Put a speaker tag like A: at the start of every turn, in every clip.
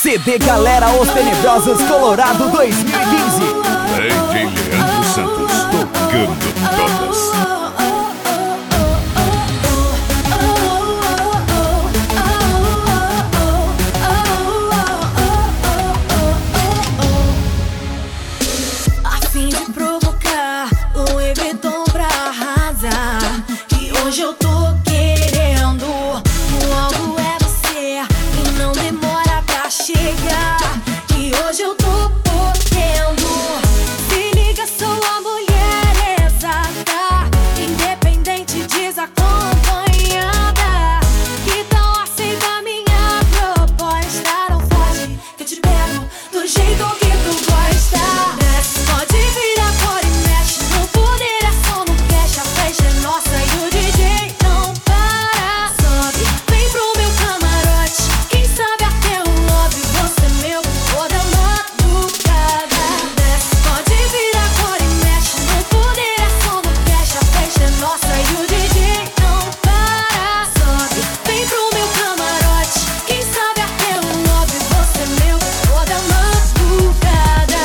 A: CD Galera Os Tenebrosos Colorado 2015.
B: DJ Leandro Santos tocando todas.
C: A fim de provocar o Everton pra arrasar. E hoje eu tô querendo. O alvo é você e não demora pra chegar. E hoje eu tô podendo. Se liga, sou a mulher exata, independente, desacompanhada. Então aceita minha proposta. Não foge que eu te pego do jeito que tu gosta. Pode vir agora e mexe no poder, é só no cash. A festa é nossa e o DJ não para. Sobe, vem pro meu camarote, quem sabe até o lobby. Você meu, toda madrugada. Pode vir agora e mexe no poder, é só no cash. A festa é nossa e o DJ não para. Sobe, vem pro meu camarote, quem sabe até o lobby. Você meu, toda madrugada.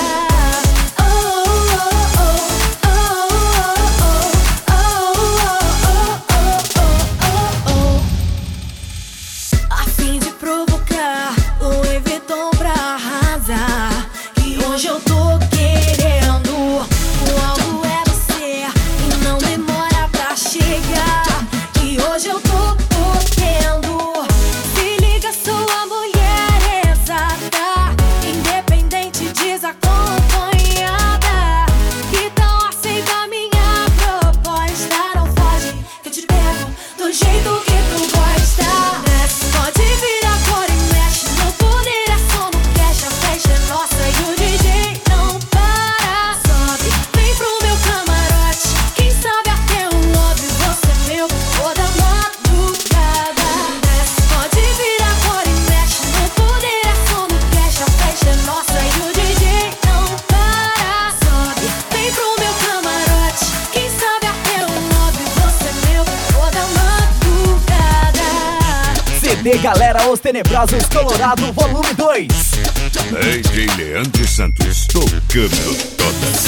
C: A fim de provocar o Everton pra arrasar. E hoje eu tô querendo. O alvo é você e não demora pra chegar. E hoje eu tô podendo. Se liga, sou a mulher exata, independente, desacompanhada. Então aceita minha proposta. Não foge que eu te pego do jeito que tu gosta. Pode vir agora e mexe no poder, é só no cash. A festa é nossa e o DJ não para. Sobe, vem pro meu camarote, quem sabe até o lobby. Você meu, toda madrugada. Pode vir agora e mexe no poder, é só no cash. A festa é nossa e o DJ não para. Sobe, vem pro meu camarote, quem sabe até o lobby. Você meu, toda madrugada.
A: CD Galera Os Tenebrosos Colorado Volume 2.
B: DJ Leandro Santos tocando todas.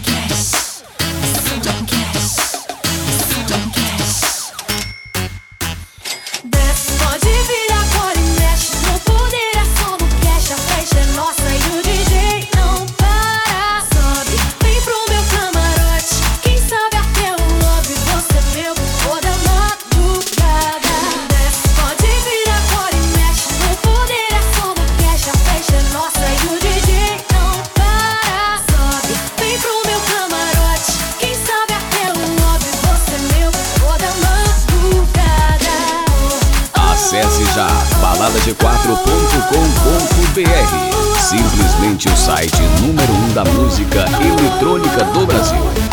C: Pode vir agora e mexe no poder, é só no cash. A festa é nossa e o DJ não para. Sobe, vem pro meu camarote, quem sabe até o lobby. Você meu, toda madrugada. Pode vir agora e mexe no poder, é só no cash. A festa é nossa e o DJ não para. Sobe, vem pro meu camarote, quem sabe até o lobby. Você meu, toda madrugada.
D: Acesse já baladaG4.com.br, simplesmente o site número 1 da música eletrônica do Brasil.